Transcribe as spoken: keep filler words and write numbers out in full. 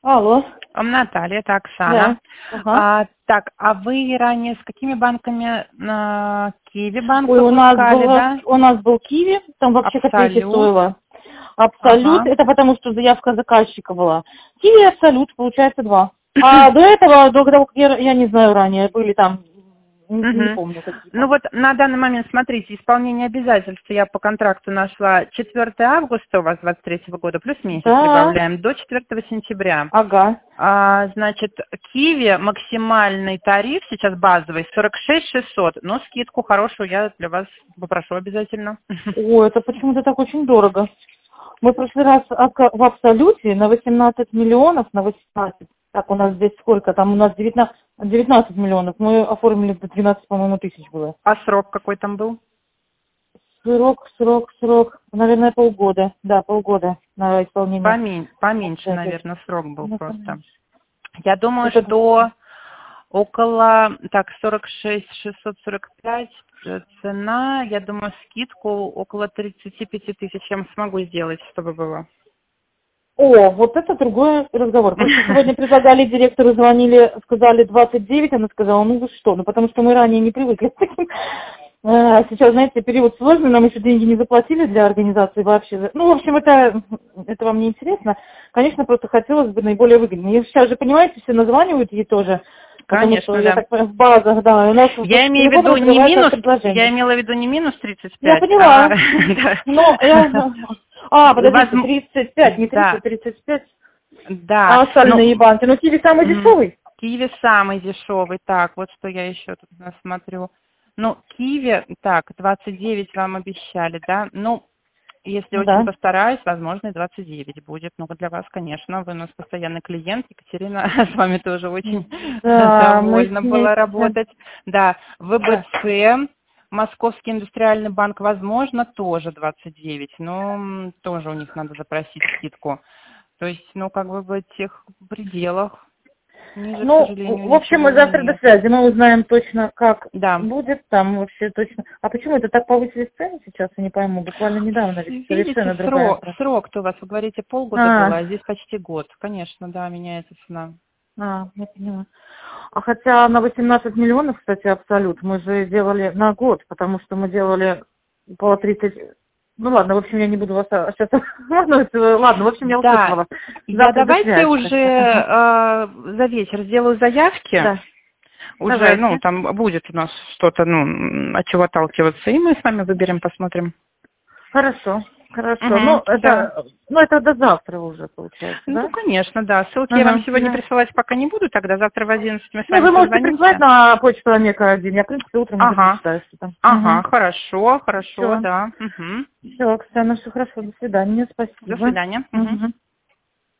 Алло. Ам, Наталья, это Оксана. Да. Ага. А, так, а вы ранее с какими банками на Киви банк Ой, у нас выпускали, было, да? у нас был Киви, там вообще копейки Абсолют. стоило. Абсолют, Ага. это потому что заявка заказчика была. Киви и Абсолют, получается два. А до этого, до того, как я, я не знаю, ранее были там, не, не Мгм. помню какие Ну там. вот на данный момент, смотрите, исполнение обязательств я по контракту нашла четвёртого августа у вас двадцать третьего года, плюс месяц Да, прибавляем, до четвёртого сентября. ага. А, значит, Киви максимальный тариф сейчас базовый сорок шесть шестьсот, но скидку хорошую я для вас попрошу обязательно. Ой, это почему-то так очень дорого. Мы в прошлый раз ака- в Абсолюте на восемнадцать миллионов, на восемнадцать. Так, у нас здесь сколько? Там у нас девятнадцать, девятнадцать миллионов. Мы оформили до двенадцать, по-моему, тысяч было. А срок какой там был? Срок, срок, срок. Наверное, полгода. Да, полгода на исполнение. Помен- Поменьше, обязательств. наверное, срок был Ну, просто. поменьше. Я думаю, Это что около, так, сорок шесть шестьсот сорок пять э, цена, я думаю, скидку около тридцать пять тысяч я смогу сделать, чтобы было. О, вот это другой разговор. Просто сегодня предлагали директору, звонили, сказали двадцать девять, она сказала, ну вы что, ну потому что мы ранее не привыкли к таким. А сейчас, знаете, период сложный, нам еще деньги не заплатили для организации вообще. Ну, в общем, это, это вам не интересно. Конечно, просто хотелось бы наиболее выгодно. И сейчас же, понимаете, все названивают ей тоже, потому что, Конечно, я да. так понимаю, в базах, да, и у нас Я имею в телефон виду не раскрывается от минус, я предложений. имела в виду не минус тридцать Я пять, а поняла. Но да. я... А, подождите, Возм- тридцать пять, не тридцать, Да, тридцать пять. да. А Ну, остальные банки? Ну, Киви самый м, дешевый. Киви самый дешевый. Так, вот что я еще тут смотрю. Ну, Киви, так, двадцать девять вам обещали, да? Ну, если очень Да. постараюсь, возможно, и двадцать девять будет. Ну, для вас, конечно, вы у нас постоянный клиент. Екатерина с вами тоже очень Да, мы довольна с ней... была работать. Да, Да. ВБЦ, Московский индустриальный банк, возможно, тоже двадцать девять. Но м, тоже у них надо запросить скидку. То есть, ну, как бы в этих пределах. Ниже, к Ну, сожалению, в общем, ничего мы завтра до нет. связи. Мы узнаем точно, как Да. будет там вообще точно. А почему это так повысили цены сейчас, я не пойму. Буквально недавно ведь Видите, совершенно другая срок, страна. срок-то у вас, вы говорите, полгода было, А, а здесь почти год. Конечно, да, меняется цена. а, я поняла. А хотя на восемнадцать миллионов, кстати, абсолют, мы же делали на год, потому что мы делали по тридцать... Ну ладно, в общем, я не буду вас а, сейчас... Ладно, в общем, я услышала Да, вас. я Завтра до давайте связи уже тогда. Ага. э, за вечер сделаю заявки. Да, Уже, ну, давайте. там будет у нас что-то, ну, от чего отталкиваться, и мы с вами выберем, посмотрим. Хорошо, хорошо. Угу, Ну, все. это, ну, это до завтра уже, получается, Ну, да? конечно, да. Ссылки я вам Ага, сегодня да. присылать пока не буду, тогда завтра в одиннадцать мы с Ну, вами вы можете прислать созвонимся. на почту Омега один. Я, в принципе, утром уже Ага, прочитаю, что там. ага, Угу. хорошо, хорошо, Все. да. Угу. Все, Оксана, все хорошо. До свидания. До Спасибо. свидания. Мгм. Угу.